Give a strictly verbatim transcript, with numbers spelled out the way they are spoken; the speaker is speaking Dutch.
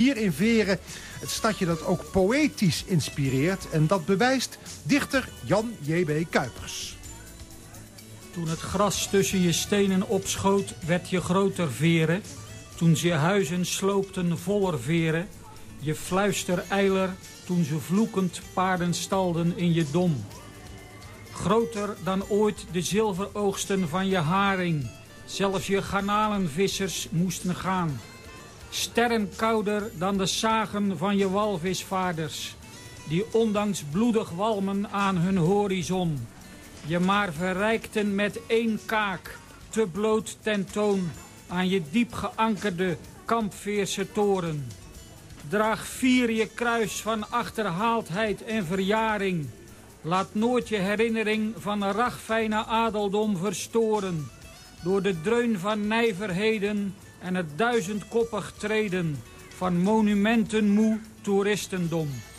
hier in Veere. Het stadje dat ook poëtisch inspireert. En dat bewijst dichter Jan J B Kuipers. Toen het gras tussen je stenen opschoot, werd je groter, Veere. Toen ze je huizen sloopten voller veren. Je fluistereiler, toen ze vloekend paarden stalden in je dom. Groter dan ooit de zilveroogsten van je haring. Zelfs je garnalenvissers moesten gaan. Sterren kouder dan de zagen van je walvisvaarders, die ondanks bloedig walmen aan hun horizon je maar verrijkten met één kaak, te bloot tentoon aan je diep geankerde Kampveerse toren. Draag vier je kruis van achterhaaldheid en verjaring. Laat nooit je herinnering van een ragfijne adeldom verstoren door de dreun van nijverheden en het duizendkoppig treden van monumentenmoe toeristendom.